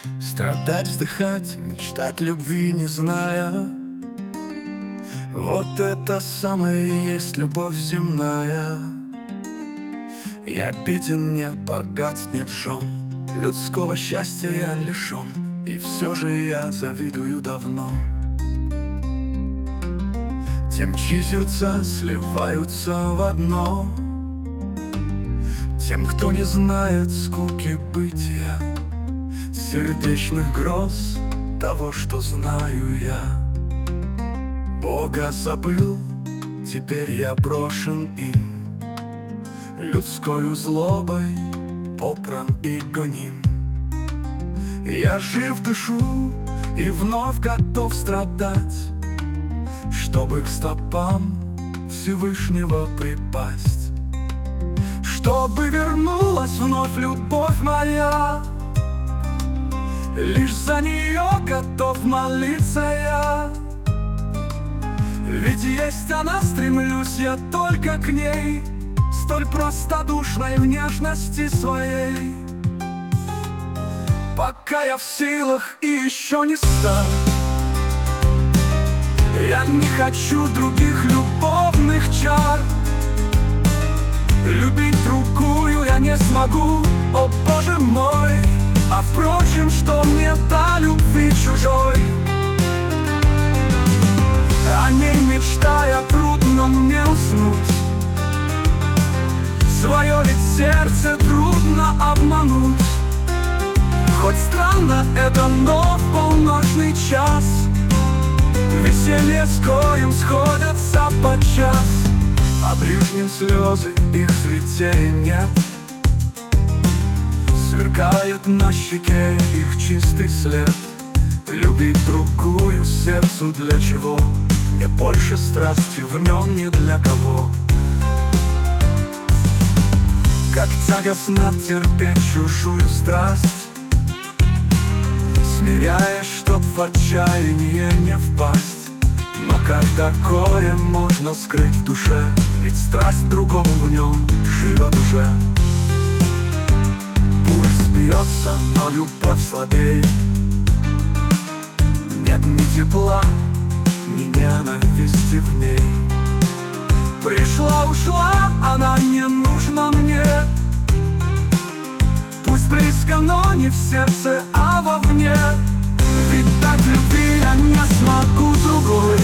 Страдать, вздыхать, мечтать любви не зная. Вот это самое и есть любовь земная. Я беден, не богат, не жен, людского счастья я лишен, и все же я завидую давно тем, чьи сердца сливаются в одно, тем, кто не знает скуки бытия, сердечных гроз того, что знаю я. Бога забыл, теперь я брошен им, людскою злобой попран и гоним. Я жив, дышу и вновь готов страдать, чтобы к стопам Всевышнего припасть, чтобы вернулась вновь любовь моя. Лишь за нее готов молиться я, ведь есть она, стремлюсь я только к ней, столь простодушной в нежности своей. Пока я в силах и еще не стар, я не хочу других любовных чар. Любить другую я не смогу, о Боже мой. А впрочем, что мне до любви чужой? О ней мечтая, трудно мне уснуть. Свое ведь сердце трудно обмануть. Хоть странно это, но в полночный час веселье с коем сходятся подчас, а ближним слезы их цветей нет. Сверкает на щеке их чистый след. Любить другую сердцу для чего? Мне больше страсти в нем ни для кого. Как тягостно терпеть чужую страсть, смиряясь, чтоб в отчаяние не впасть. Но когда горе можно скрыть в душе, ведь страсть другому в нем живет уже. Пульс бьется, но любовь слабеет. Нет ни тепла, ни ненависти в ней. Пришла, ушла, она не нужна мне. Пусть близко, но не в сердце, а вовне. Ведь так любви я не смогу другой,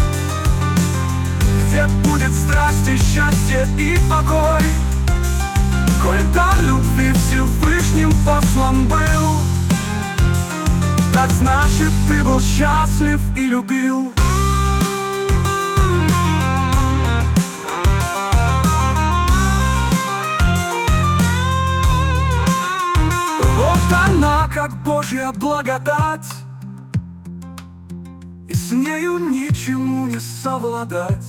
где будет страсть и счастье и покой. Коль дар любви Всевышним послан был, так значит ты был счастлив и любил. Вот она, как Божья благодать, и с нею ничему не совладать.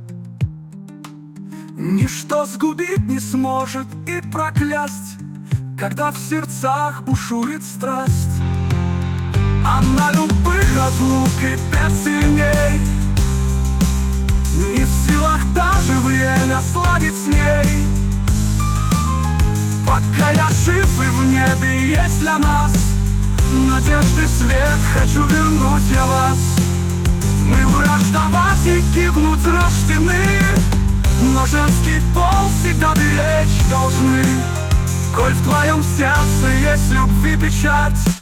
Ничто сгубить не сможет и проклясть, когда в сердцах бушует страсть. А на любых разлук и пять сильней, не в силах даже время сладить с ней. Пока я жив и в небе есть для нас надежды свет, хочу вернуть я вас. Мы враждовать и гибнуть рождены, но женский пол всегда беречь должны. Коль в твоем сердце есть любви печать,